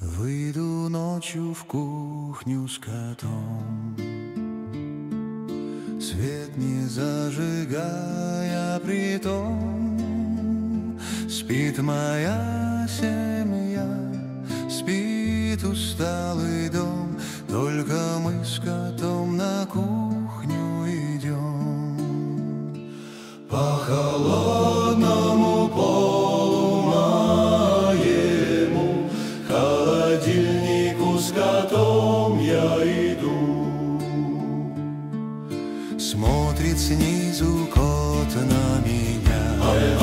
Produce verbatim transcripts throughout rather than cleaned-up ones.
Выйду ночью в кухню с котом, свет не зажигая, притом спит моя семья, спит усталый дом. Только мы с котом на кухню идем. По холодному полу моему, к холодильнику с котом я иду. Смотрит снизу кот на меня,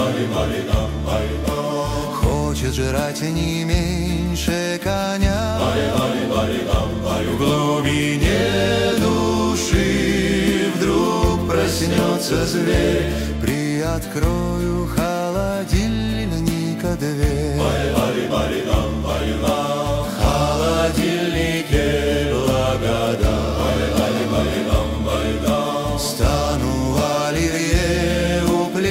хочет жрать не меньше коня. В глубине души вдруг проснется зверь, приоткрою холодильника дверь. В холодильнике благодать, стану оливье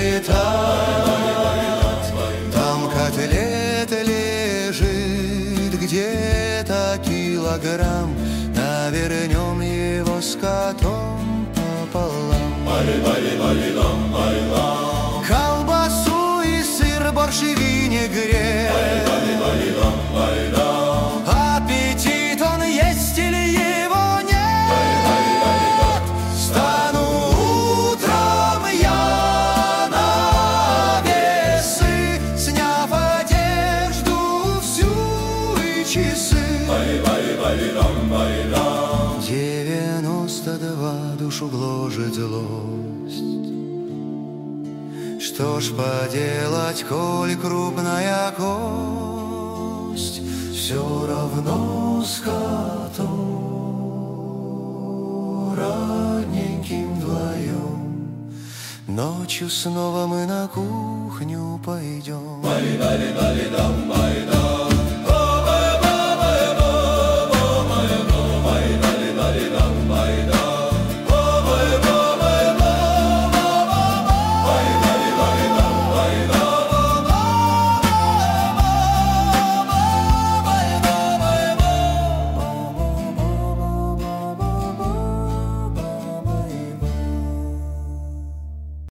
уплетать. Там котлет лежит где-то килограмм, навернем его с котом пополам. Колбасу и сыр, борщ и винегрет, аппетит он есть или его нет? Стану утром я на весы, сняв одежду всю и часы. Девяносто два душу гложет злость. Что ж поделать, коль крупная кость, все равно с котом родненьким вдвоем ночью снова мы на кухню пойдем.